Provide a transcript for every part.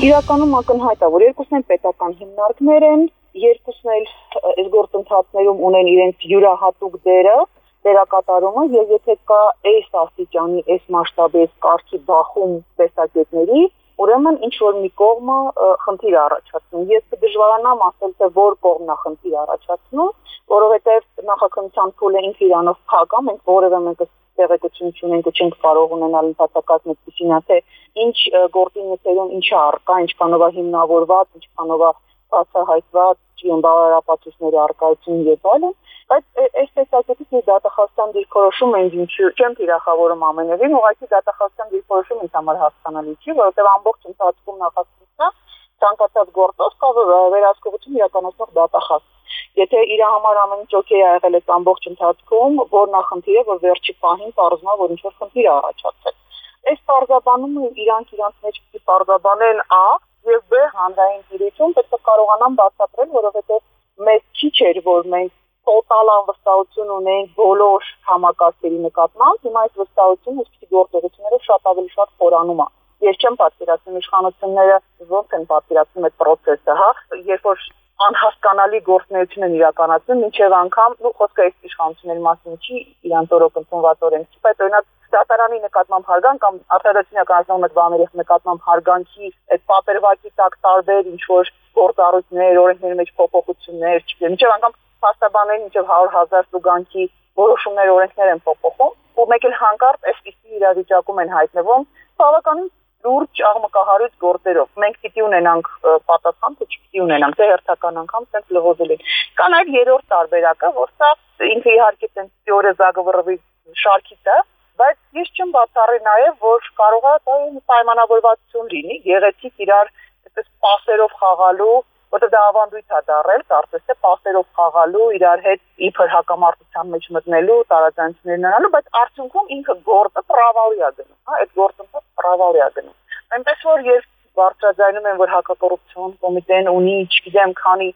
Իրականում ակնհայտ է, որ երկուսն են պետական հիմնարկներ են, երկուսն էլ այս գործընթացներում ունեն իրենց յուրահատուկ դերը, դերակատարումը, եւ եթե կա այս աստիճանի, այս մասշտաբի, այս կարգի բախում տեսակետների, ուրեմն ինչ որ մի կողմը խնդիր առաջացնում։ Ես կդժվարանամ ասել, թե որ կողմն է խնդիր առաջացնում, որովհետեւ նախաքննության փուլը ինքը իրանով փակ է, մենք որևէ մեկը տեղեկություն չունենք ու չենք կարող ունենալ ընդհանրական այդպիսին, թե ինչ գործի նյութերում ինչ է առկա, ինչքանով է հիմնավորված, ինչքանով է բացահայտված, բավարարապատույցների առկայություն եւ այլն, բայց այս տեսակետից ես դատախազության դիրքորոշում ինձ չեմ թիրախավորում ամենևին, ուղղակի դատախազության դիրքորոշում ինձ համար հասկանալի չի, որովհետեւ ամբողջ ընթացքում նախասկսա ցանկացած գործով կա վերահսկողություն իրականացնող դատախազ։ Եթե իր համար ամեն ինչ օքեյ է եղել այս ամբողջ ընթացքում, որ նախնդիրը, որ վերջի պահին պարզվում է, որ ինչ-որ խնդիր է առաջացել։ Այս պարզաբանումը իրանք իրանց մեջ պիտի պարզաբանեն A եւ B հանրային տիրույթում պետք է կարողանան բացատրել, որովհետեւ մեզ քիչ էր, որ մենք տոտալ անվստահություն ունենք բոլոր համակարգերի նկատմամբ, հիմա այս վստահությունը իսկի գործողությունները շատ ավելի շատ խորանում է։ Ես չեմ պատկերացնում իշխանությունները ոնց են պատկերացնում այդ process-ը, հա, երբ որ անհասկանալի գործունեություն են իրականացնում, մինչև անգամ, խոսքը այս իշխանությունների մասին չի, իրանց օրոք ընդունվածորեն չի, բայց օրինակ դատարանի նկատմամբ հարգանք կամ արտադրության իրականացնող այդ բաների նկատմամբ հարգանքի այդ պատերվածի տակ տարբեր ինչ որ գործառույթներ, օրենքների մեջ փոփոխություններ, չգիտեմ, մինչև անգամ փաստաբաններին մինչև 100,000 տուգանքի որոշումներ, օրենքներ են փոփոխում, ու մեկ էլ հանկարծ այսպիսի իրավիճակում են հայտնվում, բավականին լուրջ աղմկահարույց գործերով։ Մենք պիտի ունենանք պատասխան, թե չպիտի ունենանք, թե հերթական անգամ ցենց լղոզել են։ Կա նաև երրորդ տարբերակը, որ սա ինքը իհարկե ցենց թեորեզագվռվի շարքից է, բայց ես չեմ բացառի նաև, որ կարող է դա պայմանավորվածություն լինի, գեղեցիկ իրար այսպես պասերով խաղալու, որտեղ դա ավանդույթ է դառել, կարծես թե պասերով խաղալու, իրար հետ իբր հակամարտության մեջ մտնելու, տարաձայնություններ ունենալու, բայց արդյունքում ինքը գործը պրավալի է գնում, հա, այդ գործընթացը պրավալի է գնում։ Այնպես որ երբ բարձրաձայնում են, որ հակակոռուպցիոն կոմիտեն ունի, չգիտեմ, քանի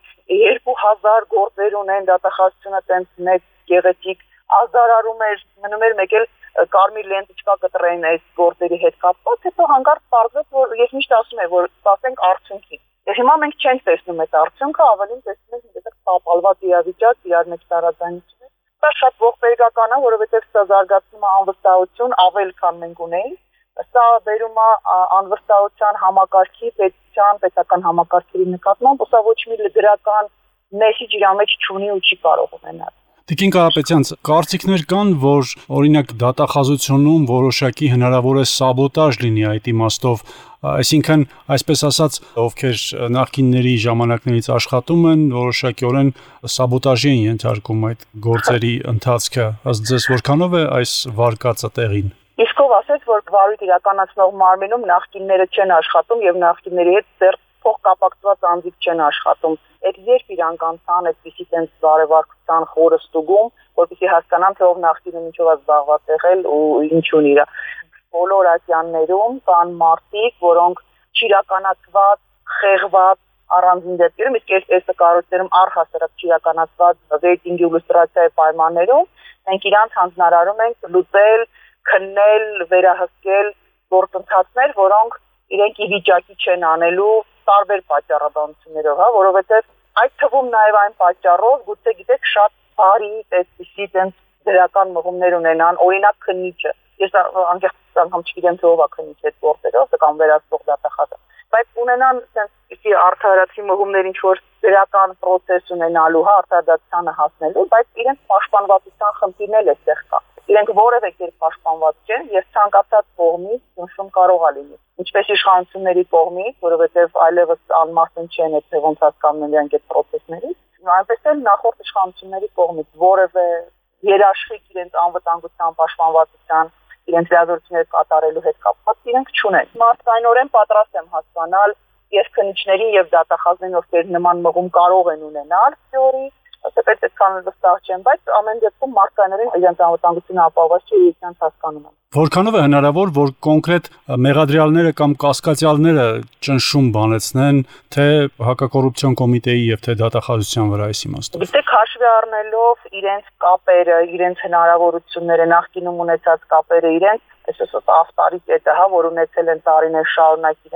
2000 գործեր ունեն, դատախազությունը տենց մեծ գեղեցիկ ազդարարում էր, մնում էր մեկ էլ կարմիր լենտիչկա կտրեն այս գործերի հետ կապված, հետո հանկարծ պարզվեց, որ ես միշտ ասում եմ, որ սպասենք արդյունքին։ Եվ հիմա մենք չենք տեսնում այդ արդյունքը, ավելին տեսնում ենք այդպես տապալված իրավիճակ, իրար մեջ տարաձայնություններ։ Սա շատ ողբերգական է, որովհետև սա զարգացնում է անվստահություն ավել, քան մենք ունեինք։ Սա բերում է անվստահության համակարգի, պետական համակարգերի նկատմամբ, ու սա ոչ մի գրական մեսիջ իր մեջ չունի ու չի կարող ունենալ։ Տիկին Կարապետյան, կարծիքներ կան, որ օրինակ դատախազությունում որոշակի հնարավոր է սաբոտաժ լինի այդ իմաստով, այսինքն, այսպես ասած, ովքեր նախկինների ժամանակներից աշխատում են, որոշակիորեն սաբոտաժի են ենթարկում այդ գործերի ընթացքը, ըստ ձեզ որքանով է այս վարկածը տեղին։ Իսկ ով ասեց, որ վարույթ իրականացնող մարմինում նախկինները չեն աշխատում եւ նախկինների հետ ծերտ փոխկապակցված անձիկ չեն աշխատում։ Այդ երբ իրանք անցան այդպիսի տենց բարեվարկության խորը ստուգում, որպեսզի հասկանան, թե ով նախկինում ինչով է զբաղված եղել ու ինչ ունի իր։ Բոլոր ասյաններում կան մարդիկ, որոնք չիրականացված, խեղված առանձին դեպքերում, իսկ այս կառույցներում առհասարակ չիրականացված ռեյտինգի ու լուստրացիայի պայմաններում, մենք իրանց հանձնարարում ենք լուծել, քննել, վերահսկել գործընթացներ, որոնք իրենք ի վիճակի չեն անելու տարբեր պատճառաբանություններով, հա, որովհետև այդ թվում նաև այն պատճառով, գուցե գիտեք, շատ բարի այսպիսի տենց դրական մղումներ ունենան, օրինակ քննիչը։ Ես անկեղծ անգամ չգիտեմ, թե ով է քննիչ այդ գործերով, կամ վերահսկող դատախազը, բայց ունենան տենց արդարացի մղումներ, ինչ որ դրական process ունենալու, հա, արդարացանը հասնելու, բայց իրենց պաշտպանվածության խնդիրն էլ էստեղ կա։ Իրենք որևէ կերպ պաշտպանված չեն եւ ցանկացած կողմից ճնշում կարող է լինի։ Ինչպես իշխանությունների կողմից, որովհետեւ այլևս անմասն չեն եթե ոնց հասկանում իրենք այդ process-ներից, այնպես էլ նախորդ իշխանությունների կողմից որևէ երաշխիք իրենց անվտանգության պաշտպանվածության, իրենց լիազորությունները կատարելու հետ կապված իրենք չունեն։ Մարդկայնորեն պատրաստ եմ հասկանալ եւ քննիչներին եւ դատախազներին, ովքեր նման մղում կարող են ունենալ թեորի, Սեպետ այդքան վստահ չեմ, բայց ամեն դեպքում մարդկայինորեն իրենց անվտանգությունը ապահովված չի, իրենց հասկանում եմ։ Որքանով է հնարավոր, որ կոնկրետ մեղադրյալները կամ կասկածյալները ճնշում բանեցնեն, թե հակակոռուպցիոն կոմիտեի եւ թե դատախազության վրա այս իմաստով։ Գիտեք, հաշվի առնելով իրենց կապերը, իրենց հնարավորությունները, նախկինում ունեցած կապերը, իրենց այսպես ավտորիտետը, հա, որ ունեցել են տարիներ շարունակ իրենց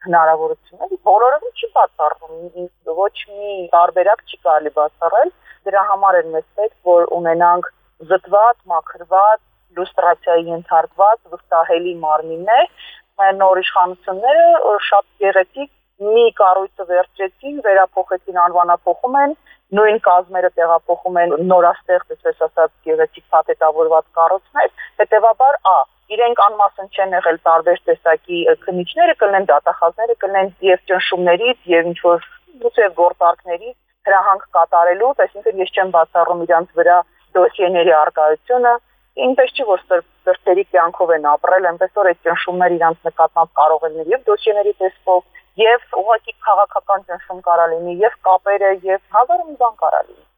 հնարավորություններ բոլորովին չի բացառվում, ոչ մի տարբերակ չի կարելի բացառել, դրա համար էլ մեզ պետք որ ունենանք զտված, մաքրված, լուստրացիայի ենթարկված վստահելի մարմիններ, նոր իշխանությունները շատ գեղեցիկ մի կառույցը վերջեցին, վերափոխեցին, անվանափոխում են, նույն կազմերը տեղափոխում են նորաստեղծ, այսպես ասած, գեղեցիկ փաթեթավորված կառույցներ, հետևաբար իրենք անմասն չեն եղել տարբեր տեսակի քննիչները, կլինեն դատախազները, կլինեն եւ ճնշումներից, եւ ինչ-որ գուցե գործարքներից հրահանգ կատարելու, այսինքն ես չեմ բացառում իրանց վրա դոսիեների արկայությունը, ինպես չի որ սրտերի կյանքով են ապրել, այնպես որ այդ ճնշումները իրանց նկատմամբ կարող են եւ դոսիեների տեսքով, եւ ուղղակի քաղաքական ճնշում կարա լինի, եւ կապերը, եւ հազար ու մի բան կարա լինի։